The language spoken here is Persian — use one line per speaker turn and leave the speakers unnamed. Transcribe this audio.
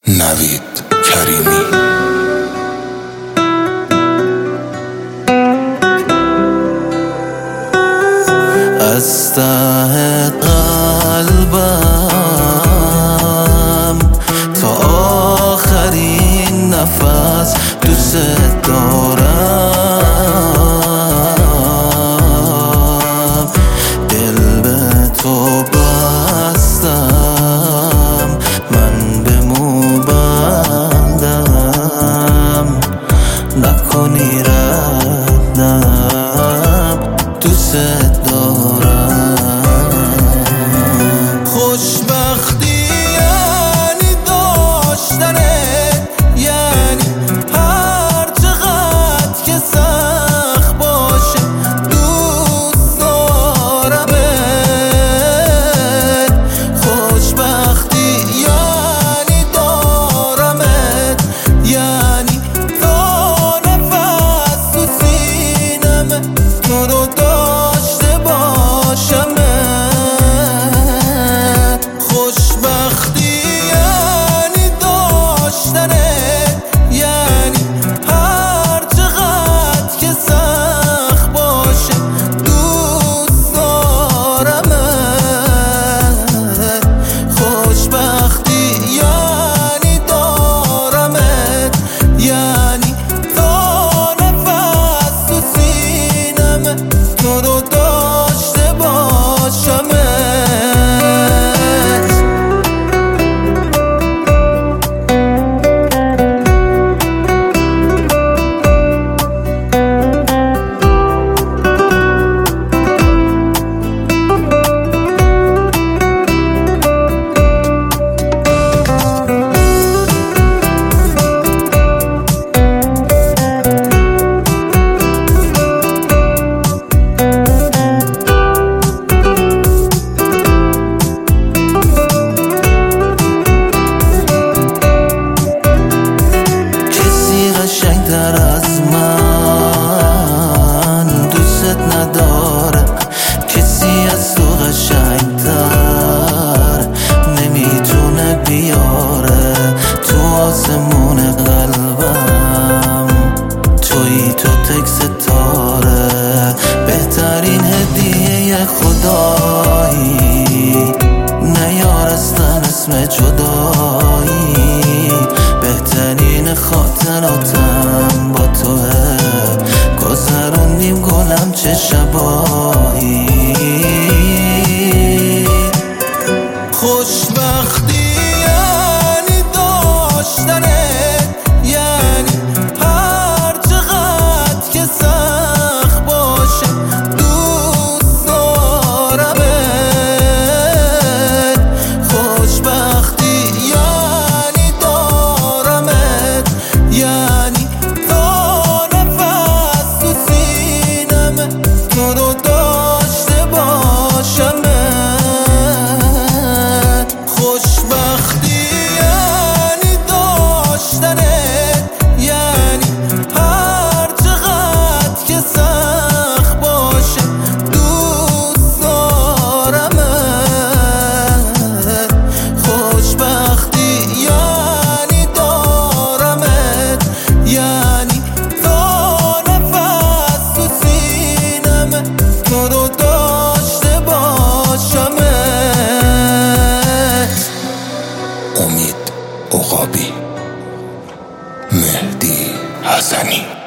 نوید کریمی. از ته قلبم تا آخرین نفس دوست دارم، دل به تو بستم، من به مو بندم، نکنی ردم، دوست دارم. خوشبختی یعنی داشتنت، یعنی هر چقدر که سخت باشه دوست دارمت. خوشبختی یعنی دارمت، یعنی تا نفس تو سینمه تو رو داشته باشمت. خوشبختی یعنی داشتنت، یعنی هر چقدر که سخت باشه دوست دارمت. خوشبختی یعنی دارمت، یعنی تا نفس تو سینمه تو رو داشته باشمت. قشنگ‌تر از من دوست نداره، کسی از تو قشنگ‌تر نمیتونه بیاره تو آسمون قلبم. تویی تو تک ستاره، بهترین هدیه خدایی، نیارستن اسم جدایی، بهترین خاطراتم با توه، گذروندیم گلم چه شبایی. خوشبختی یعنی داشتنت، یعنی هر چقدر که سخت باشه دوست دارمت. خوشبختی یعنی دارمت، یعنی تا نفس تو سینمه تو رو داشته باشمت. خوشبختی یعنی داشتنت، یعنی هر چقدر که سخت باشه دوست دارمت. خوشبختی یعنی دارمت، یعنی تا نفس تو سینمه تو رو داشته باشمت. امید عقابی، مهدی حسنی.